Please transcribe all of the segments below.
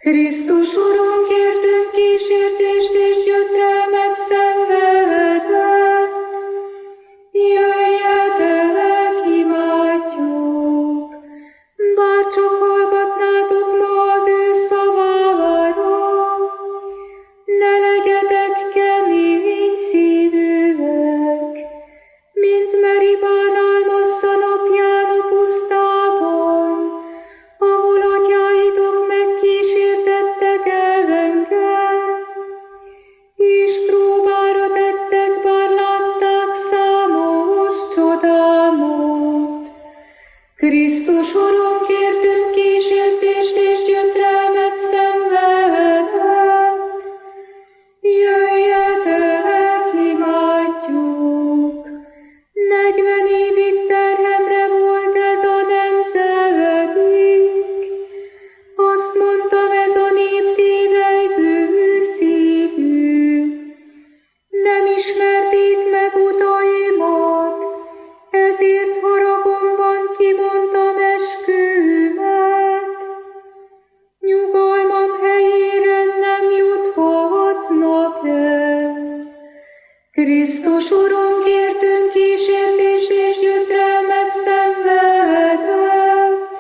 Krisztus Urunk, értünk kísértést és gyötrelmet szenvedett. Jöjjetek, imádjuk! Bár csak hallgatnátok ma az ő szavára, ne legyetek kemény szívűek, mint Meribán álmosza napján a pusztában, ahol atyáitok megkísértettek el engem, és próbára tettek, bár látták számos csodámot. Krisztus Urunk, értünk kísértést és gyötrelmet szenvedett. Jöjjetek, imádjuk! 40 évig terhemre volt ez a nemzedik. Azt mondtam, ez a nép tévelygő szívű. Nem ismerték meg utaimat, ezért haragomban kimondtam eskümet. Nyugalmam helyére nem juthatnak el. Krisztus Urunk, értünk kísértést és gyötrelmet szenvedett.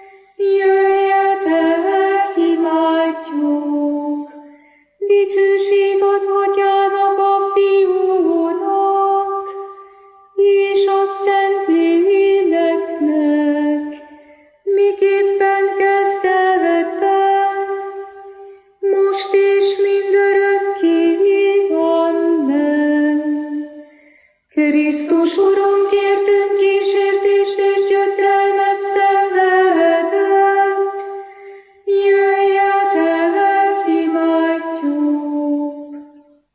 Jöjjetek, imádjuk! Dicsőség az Atyának, a Fiúnak, és a Szentléleknek, miképpen kezdetben, most és mindörökké. Amen. Krisztus Urunk, értünk kísértést és gyötrelmet szenvedett. Jöjjetek, imádjuk!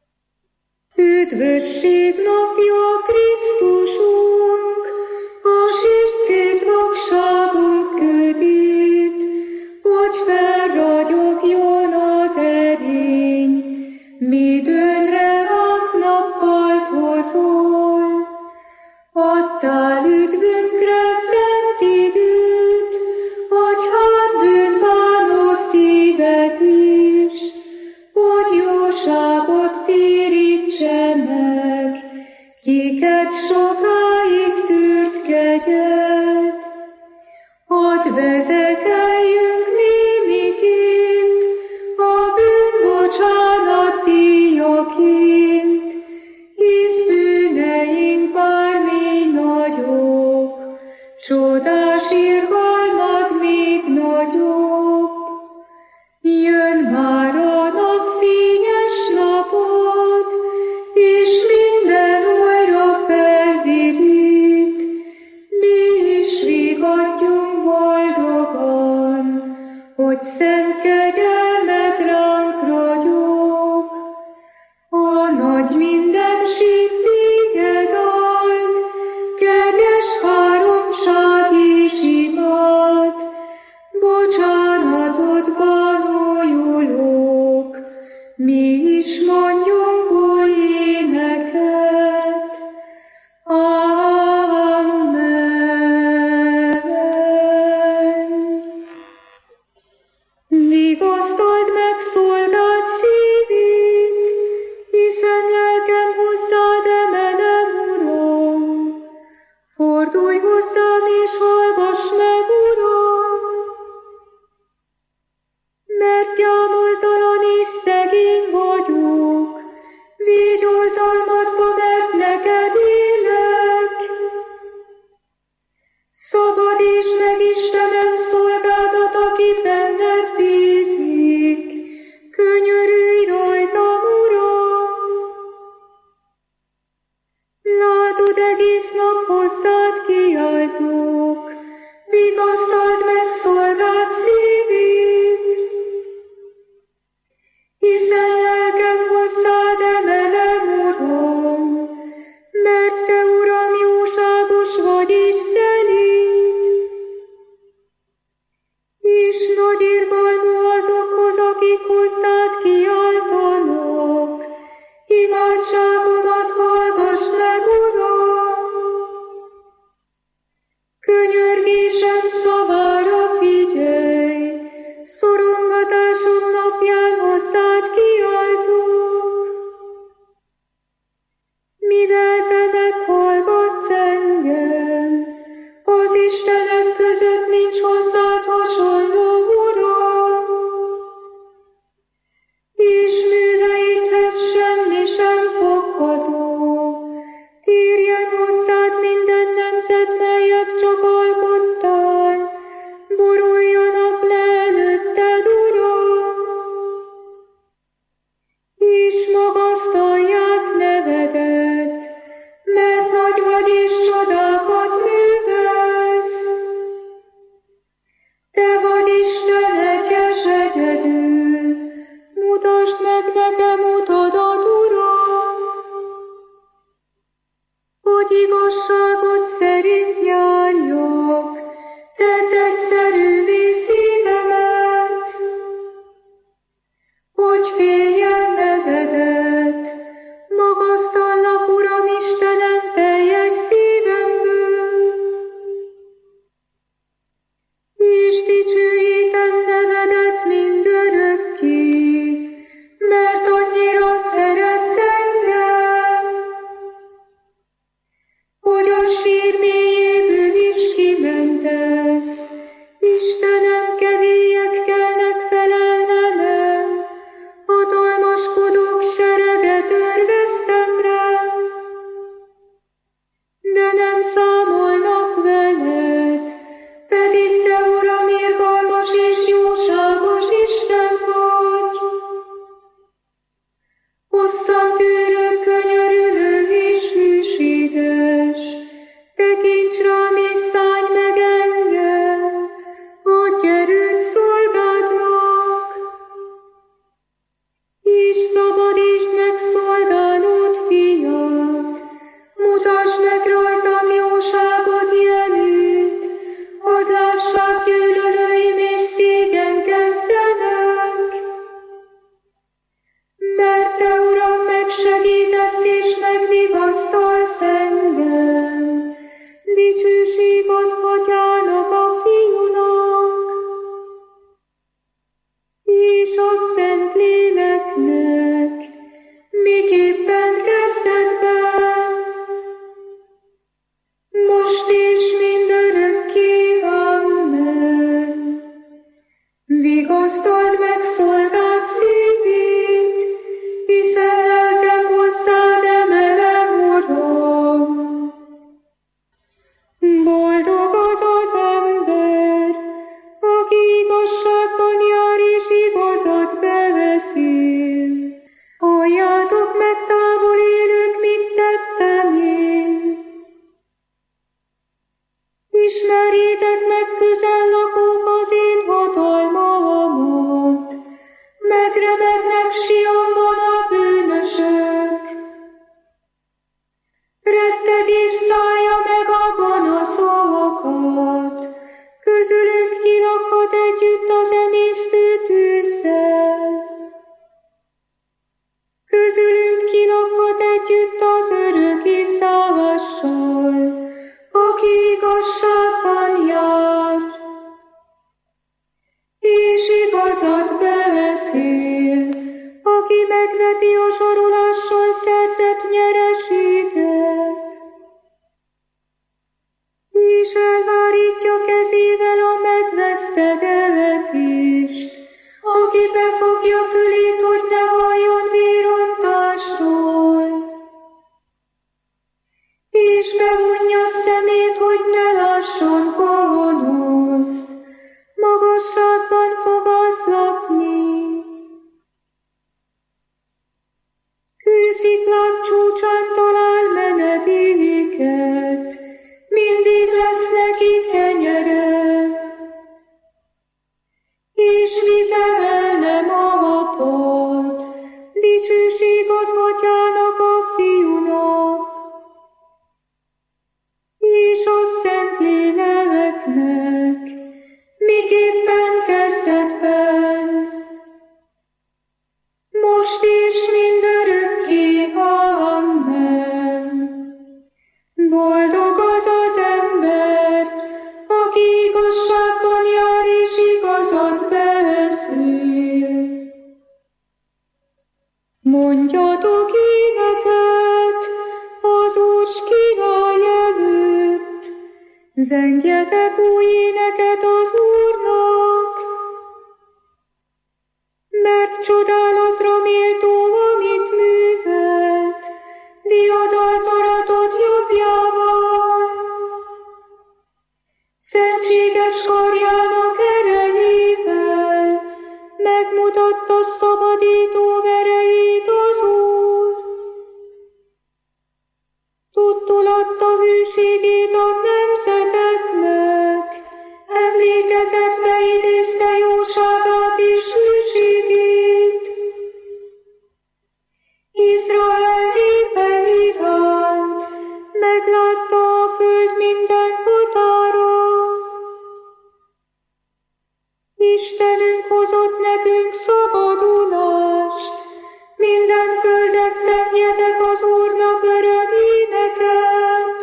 Üdvösség napja, Krisztusunk, a sírszét vakságunk ködít, hogy felragyogjon az erény, midőnre ránk nappalt hozol. Adtál üdvünkre szent időt, adj hát bűnbánó szívet is, hogy jóságot térítse meg, kiket sokáig tűrt kegyed. Hadd vezekeljünk némiképp a bűnbocsánat díjaként, hisz bűneink bármi nagyok, csodás irgalmad még nagyobb. Jön már a napfényes napot, és minden újra felvirít, mi is rigadjunk boldogan, hogy szent kegyelmed ránk ragyog. A nagy mindenség téged ad, kegyes háromság és imád, bocsánatodban újulok, mi is mondjunk új éneket. Amen. Vigasztald meg szolgád szívét, hiszen lelkem hozzád emelem, Uram. Fordulj hozzám és hallgass meg, Uram, mert gyámoltalan és szegény vagyok. Védj oltalmadba, mert neked élek. Szabadítsd meg, Istenem, szolgádat, aki benned bízik. a Szent Léleknek, miképpen kezdetben, most és mindörökké. Amen. Vigasztald meg szolgád szívét, hiszen lelkem hozzád emelem, Uram. Boldog az az ember, aki igazságban jár és igazat bebeszél. Halljátok meg, távol élők, mit tettem én. Ismerjétek meg, közel lakók, az én hatalmamat. Megremegnek Sionban a bűnösök. Rettegés szállja meg a gonoszokat. Közülünk kilakhat együtt az emésztő tűzzel. Közülünk kilakhat együtt az örök iszállásról, aki igazságban jár, és igazat beszél, aki megveti a zsarolással szerzett nyereséget, és elvárítja kezével a megvesztegetést, aki befogja fülét, hogy ne halljon vérontásról, és bevonja szemét, hogy ne lásson gonoszt, magasságban fog az lakni. Kősziklák csúcsán talál menedéket, mindig lesz neki kenyere, és vize el nem apad, dicsőség az Atyának, a Fiúnak, és a Szent Léleknek, miképpen kezdetben, most és mindörökké. Amen. Boldog az az ember, aki igazságban jár és igazat beszél. Mondjatok éneket az Úr király előtt, zengjetek új éneket az Úrnak, mert csodálatra méltó, amit művelt, diadalt aratott jobbjával. Szentséges karjának erejével megmutatta szabadító erejét az Úr. Tudtul adta hűségét a nemzeteknek, emlékezetbe idézte jóságát és hűségét. Izrael népe iránt meglátta a föld minden határa. Istenünk hozott nekünk szabadulást, minden földek zengjetek az Úrnak öröm éneket.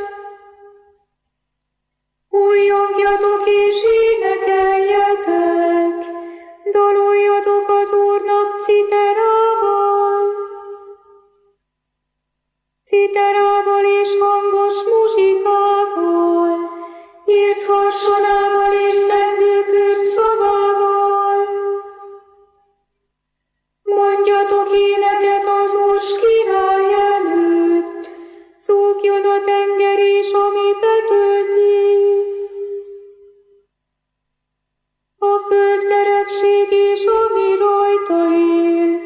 Újjongjatok és énekeljetek, daloljatok az Úrnak citerával. Citerával és hangos muzsikával, írt harsonával és zengőkürt szavával. Mondjatok éneket az Úr király előtt, zúgjon a tenger és ami betölti. A föld kerekség és ami rajta él,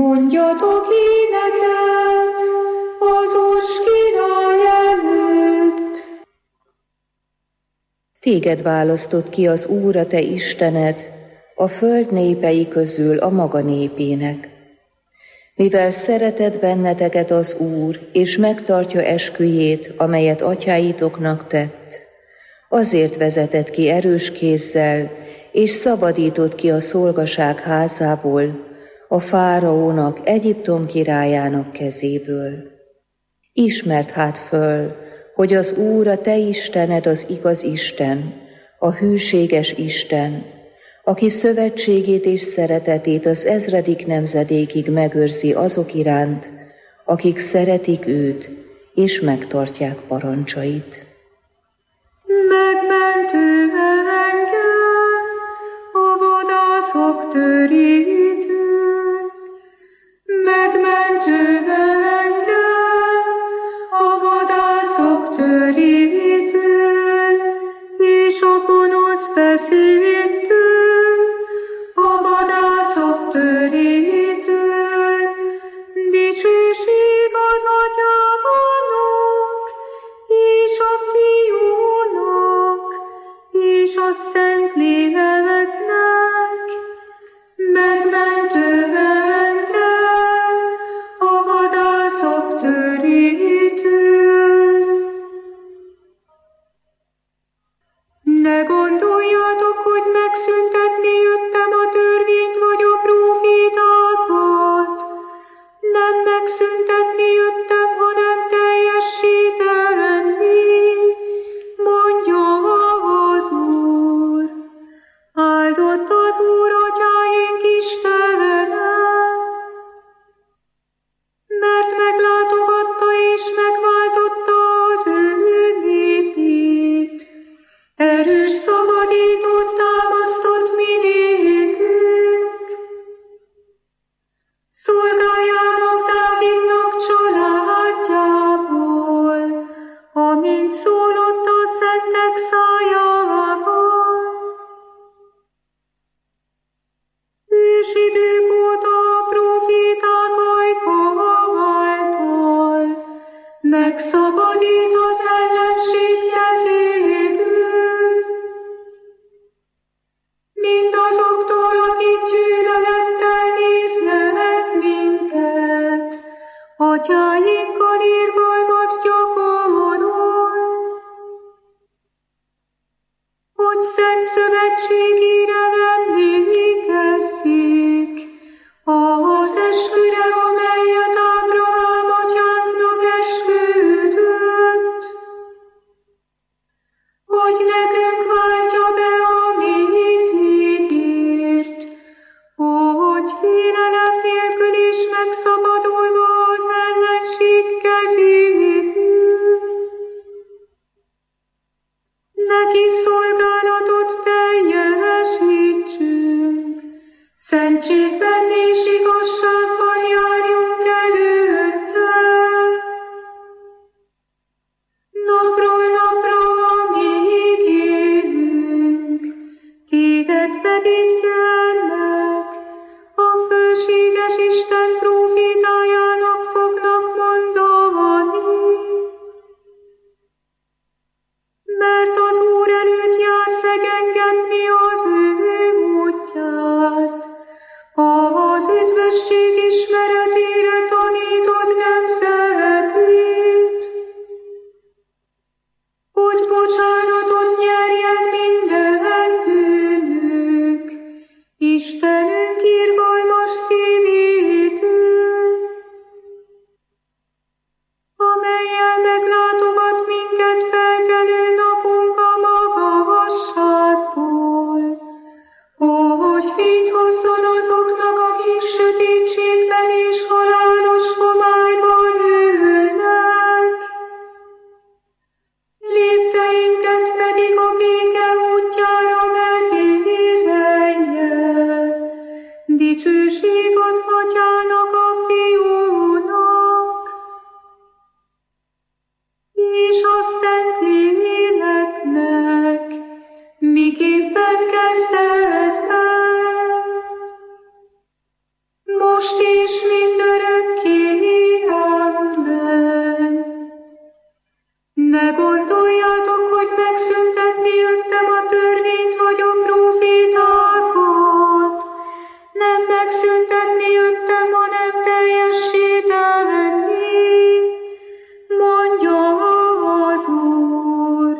Mondjatok éneket az Úrs király előtt. Téged választott ki az Úr, a te Istened, a föld népei közül a maga népének. Mivel szeretett benneteket az Úr, és megtartja esküjét, amelyet atyáitoknak tett, azért vezetett ki erős kézzel, és szabadított ki a szolgaság házából, a fáraónak, Egyiptom királyának kezéből. Ismerd hát föl, hogy az Úr, a te Istened az igaz Isten, a hűséges Isten, aki szövetségét és szeretetét az ezredik nemzedékig megőrzi azok iránt, akik szeretik őt, és megtartják parancsait. Megmentő engem a vadászok törítő, megmentő engem a vadászok törítő, és a gonosz beszédtő, a vadászok törítő, dicsőség az Atyának, és a Fiúnak, és a Szentléleknek, megmentő engem a vadászok törítő. Ne gondoljátok, hogy megszüntetni jöttem a törvényt vagy a prófétákat. Nem megszüntetni jöttem, hanem teljesíteni, mondja az Úr. Áldott az Úr, atyáink Istene, mert meglátogatta és megváltotta az ő népét. Erős szabadítót támasztott mi nékünk. Szolgájának Dávidnak családjából, amint szólott a szentek szájával. Ősidők óta a próféták ajka által megszabadít az ellenség kezéből, mindazoktól, akik gyűlölettel néznek minket, atyáinkkal irgalmat gyakorol, hogy szent szövetségére emlékezzék az esküre, amelyet Ábrahám atyánknak esküdött, hogy nekünk váltja be, amit ígért, hogy félelem nélkül is megszabadulva az ellenség kezéből, neki szolgálatot teljesítsünk, szentségben és igazságban járjunk előtte. Napról napra, amíg élünk, téged pedig gyermek, a fölséges Isten prófétájának fognak mondani. Mert az Úr előtt jársz egyengetni az ő útját, az üdvösség ismeretére tanítod nemzetét, hogy bocsánatot nyerjen minden bűnük, Istenünk irgalmas szívétől, amellyel meglátogat minket felkelő napunk a magasságból, hogy fényt hozzon azoknak, akik sötétségben és halálos homályban ülnek. Lépteinket pedig a béke útjára vezérelje. Dicsőség az Atyának, a Fiúnak, és a Szentléleknek, miképpen kezdetben, most és mindig, megszüntetni jöttem, hanem teljesítelni, mondja az Úr.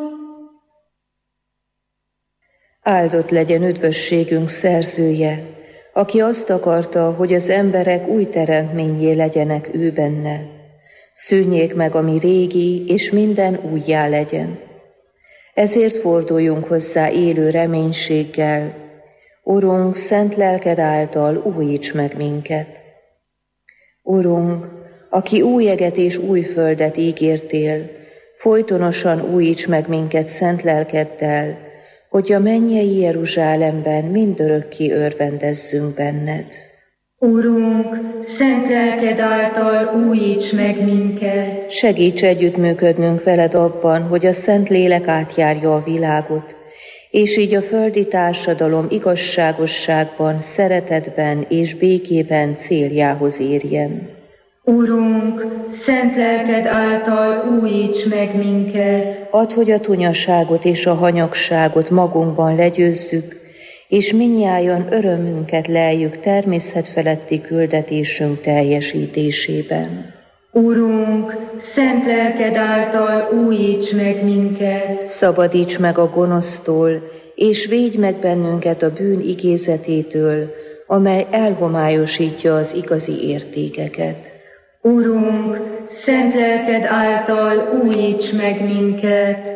Áldott legyen üdvösségünk szerzője, aki azt akarta, hogy az emberek új teremtményé legyenek ő benne. Szűnjék meg, ami régi, és minden újjá legyen. Ezért forduljunk hozzá élő reménységgel. Urunk, szent lelked által újíts meg minket. Urunk, aki új eget és új földet ígértél, folytonosan újíts meg minket szent lelkeddel, hogy a mennyei Jeruzsálemben mindörökké örvendezzünk benned. Urunk, szent lelked által újíts meg minket. Segíts együttműködnünk veled abban, hogy a Szent Lélek átjárja a világot, és így a földi társadalom igazságosságban, szeretetben és békében céljához érjen. Urunk, szent lelked által újíts meg minket. Add, hogy a tunyaságot és a hanyagságot magunkban legyőzzük, és mindnyájan örömünket leljük természetfeletti küldetésünk teljesítésében. Urunk, szent lelked által újíts meg minket. Szabadíts meg a gonosztól, és védj meg bennünket a bűn igézetétől, amely elhomályosítja az igazi értékeket. Urunk, szent lelked által újíts meg minket.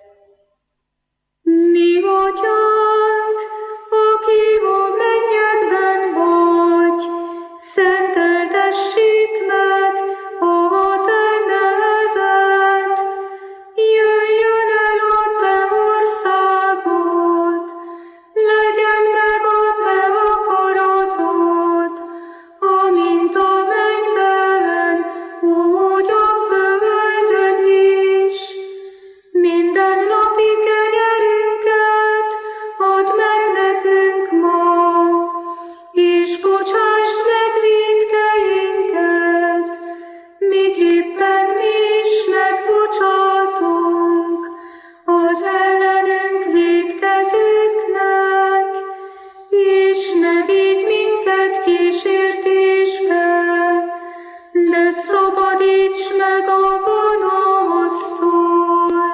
Mi vagyunk, aki a mennyekben vagy, szenteltessék meg a te neved. Jöjjön el a te országod, legyen meg a te akaratod, amint a mennyben, úgy a földön is. Minden napi kenyerünket add meg nekünk ma, és bocsásd meg vétkeinket, miképpen mi is megbocsátunk az ellenünk vétkezőknek, és ne vigy minket kísértésbe, de szabadíts meg a gonosztól.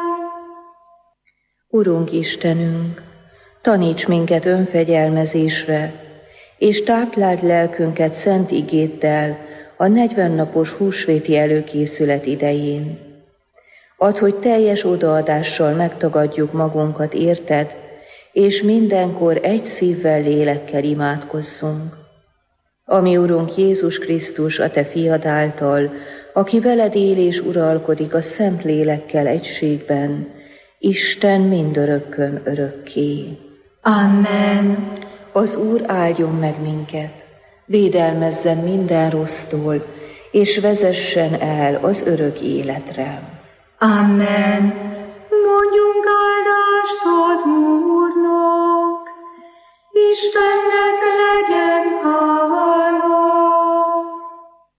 Urunk Istenünk, taníts minket önfegyelmezésre, és tápláld lelkünket szent igéddel a 40 napos húsvéti előkészület idején. Add, hogy teljes odaadással megtagadjuk magunkat érted, és mindenkor egy szívvel, lélekkel imádkozzunk. Ami Urunk Jézus Krisztus, a te fiad által, aki veled él és uralkodik a Szent Lélekkel egységben, Isten mindörökkön örökké. Amen. Az Úr áldjon meg minket, védelmezzen minden rossztól, és vezessen el az örök életre. Amen.